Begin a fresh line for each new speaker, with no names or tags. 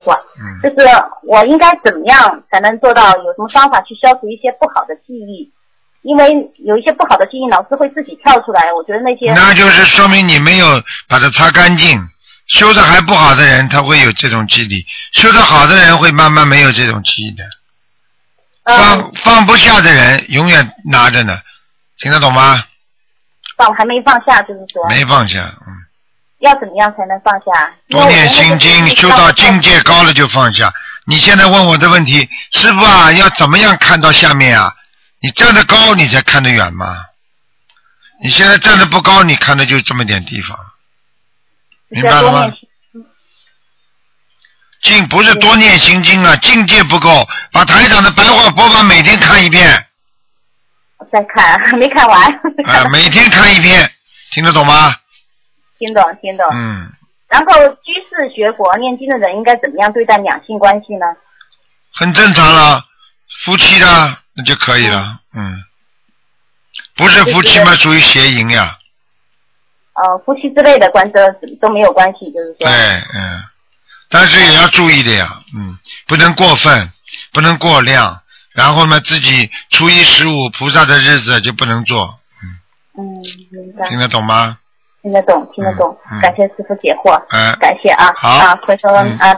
哇，就是我应该怎么样才能做到？有什么方法去消除一些不好的记忆？因为有一些不好的记忆，老师会自己跳出来。我觉得那些
那就是说明你没有把它擦干净。修的还不好的人，他会有这种记忆；修的好的人会慢慢没有这种记忆的。放不下的人永远拿着呢，听得懂吗？
还没放下，就是说
没放下，
要怎么样才能放下？
多念心经，修到境界高了就放下。你现在问我的问题，师父啊，要怎么样看到下面啊？你站得高，你才看得远嘛。你现在站得不高，你看的就这么点地方，明白了吗？不是多念心经啊，境界不够，把台长的白话佛法每天看一遍。
再看，没看完。
每天看一遍，听得懂吗？
听懂。然后居士学佛念经的人应该怎么样对待两性关系呢？
很正常了，夫妻的那就可以了。不是夫妻嘛，属于邪淫呀。
夫妻之类的关系都没有关系，就是说。
对，但是也要注意的呀，不能过分，不能过量，然后呢，自己初一十五菩萨的日子就不能做，
明白。
听得懂吗？
听得懂，感谢师父解惑，感谢啊，
好，
回头